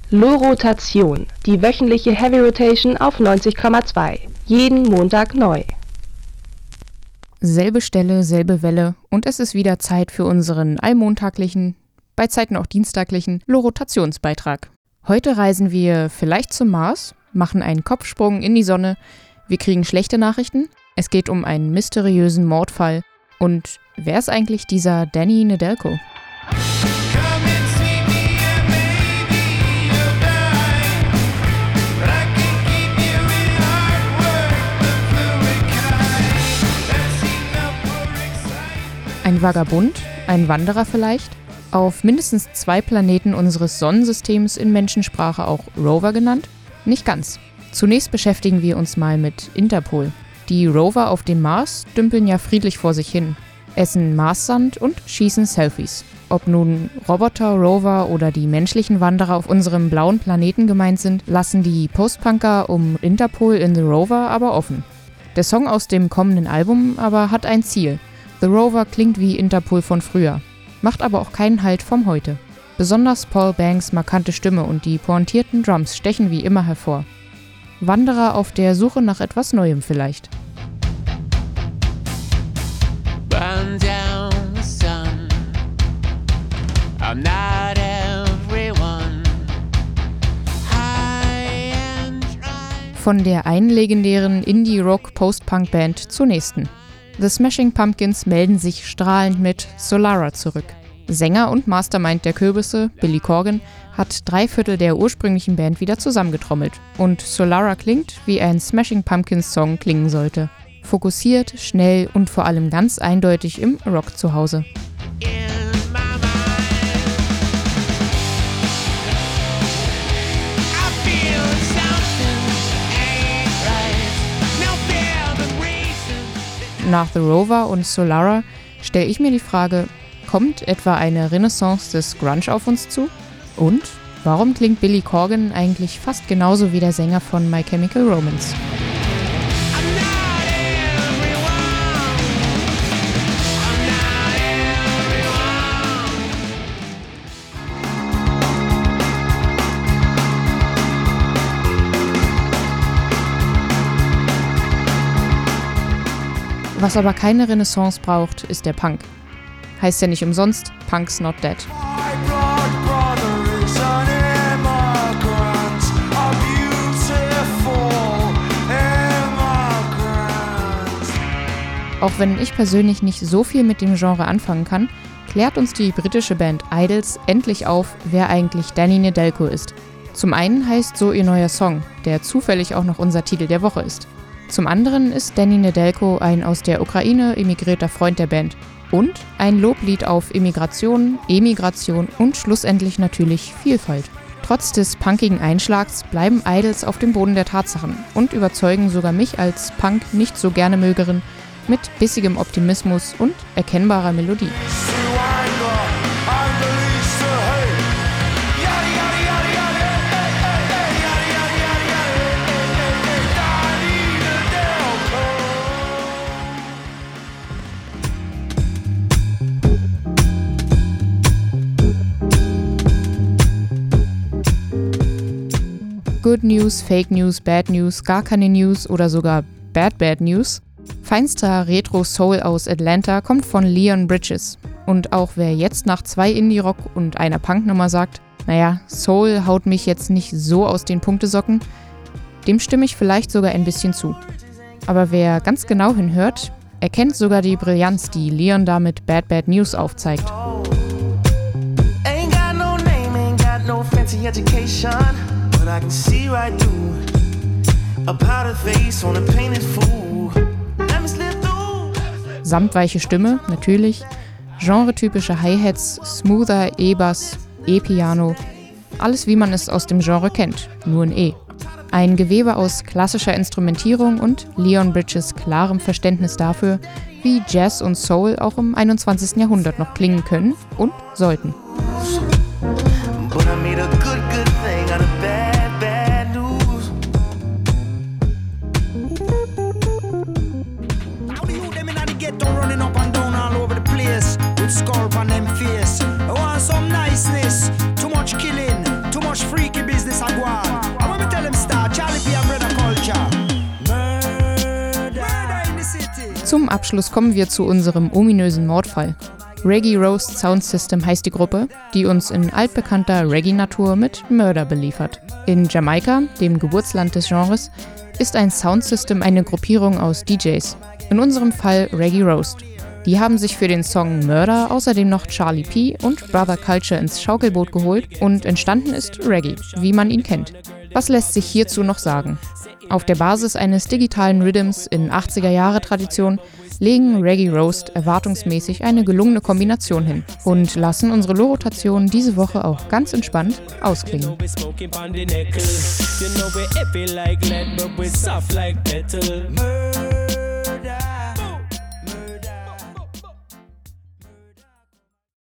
Lo-Rotation, die wöchentliche Heavy Rotation auf 90,2. Jeden Montag neu. Selbe Stelle, selbe Welle und es ist wieder Zeit für unseren allmontaglichen, bei Zeiten auch dienstaglichen Lo-Rotationsbeitrag. Heute reisen wir vielleicht zum Mars, machen einen Kopfsprung in die Sonne, wir kriegen schlechte Nachrichten, es geht um einen mysteriösen Mordfall und wer ist eigentlich dieser Danny Nedelko? Ein Vagabund, ein Wanderer vielleicht, auf mindestens 2 Planeten unseres Sonnensystems in Menschensprache auch Rover genannt? Nicht ganz. Zunächst beschäftigen wir uns mal mit Interpol. Die Rover auf dem Mars dümpeln ja friedlich vor sich hin, essen Marssand und schießen Selfies. Ob nun Roboter, Rover oder die menschlichen Wanderer auf unserem blauen Planeten gemeint sind, lassen die Postpunker um Interpol in The Rover aber offen. Der Song aus dem kommenden Album aber hat ein Ziel. The Rover klingt wie Interpol von früher, macht aber auch keinen Halt vom Heute. Besonders Paul Banks' markante Stimme und die pointierten Drums stechen wie immer hervor. Wanderer auf der Suche nach etwas Neuem vielleicht. Burn down the sun. I'm not everyone. High and dry. Von der einen legendären Indie-Rock-Post-Punk-Band zur nächsten. The Smashing Pumpkins melden sich strahlend mit Solara zurück. Sänger und Mastermind der Kürbisse, Billy Corgan, hat 3/4 der ursprünglichen Band wieder zusammengetrommelt. Und Solara klingt, wie ein Smashing Pumpkins Song klingen sollte. Fokussiert, schnell und vor allem ganz eindeutig im Rock zu Hause. Nach The Rover und Solara stelle ich mir die Frage, kommt etwa eine Renaissance des Grunge auf uns zu? Und warum klingt Billy Corgan eigentlich fast genauso wie der Sänger von My Chemical Romance? Was aber keine Renaissance braucht, ist der Punk. Heißt ja nicht umsonst, Punk's not dead. Auch wenn ich persönlich nicht so viel mit dem Genre anfangen kann, klärt uns die britische Band Idols endlich auf, wer eigentlich Danny Nedelko ist. Zum einen heißt so ihr neuer Song, der zufällig auch noch unser Titel der Woche ist. Zum anderen ist Danny Nedelko ein aus der Ukraine emigrierter Freund der Band und ein Loblied auf Immigration, Emigration und schlussendlich natürlich Vielfalt. Trotz des punkigen Einschlags bleiben Idols auf dem Boden der Tatsachen und überzeugen sogar mich als Punk nicht so gerne Mögerin mit bissigem Optimismus und erkennbarer Melodie. Good News, Fake News, Bad News, gar keine News oder sogar Bad News. Feinster Retro-Soul aus Atlanta kommt von Leon Bridges. Und auch wer jetzt nach 2 Indie-Rock und einer Punknummer sagt, naja, Soul haut mich jetzt nicht so aus den Punktesocken, dem stimme ich vielleicht sogar ein bisschen zu. Aber wer ganz genau hinhört, erkennt sogar die Brillanz, die Leon da mit Bad News aufzeigt. Ain't got no name, ain't got no fancy education. But I can see right through a powdered face on a painted fool. Let me slip through. Samtweiche Stimme, natürlich, genretypische Hi-Hats, smoother E-Bass, E-Piano, alles wie man es aus dem Genre kennt, nur in E. Ein Gewebe aus klassischer Instrumentierung und Leon Bridges klarem Verständnis dafür, wie Jazz und Soul auch im 21. Jahrhundert noch klingen können und sollten. But I made a good thing out of bad news. How do you them in the ghetto running up and down all over the place with skull on them face? I want some niceness, too much killing, too much freaky business. Zum Abschluss kommen wir zu unserem ominösen Mordfall. Reggae Roast Sound System heißt die Gruppe, die uns in altbekannter Reggae-Natur mit Murder beliefert. In Jamaika, dem Geburtsland des Genres, ist ein Soundsystem eine Gruppierung aus DJs, in unserem Fall Reggae Roast. Die haben sich für den Song Murder außerdem noch Charlie P. und Brother Culture ins Schaukelboot geholt und entstanden ist Reggae, wie man ihn kennt. Was lässt sich hierzu noch sagen? Auf der Basis eines digitalen Rhythms in 80er-Jahre-Tradition legen Reggae Roast erwartungsmäßig eine gelungene Kombination hin und lassen unsere Lo-Rotation diese Woche auch ganz entspannt ausklingen. Murder.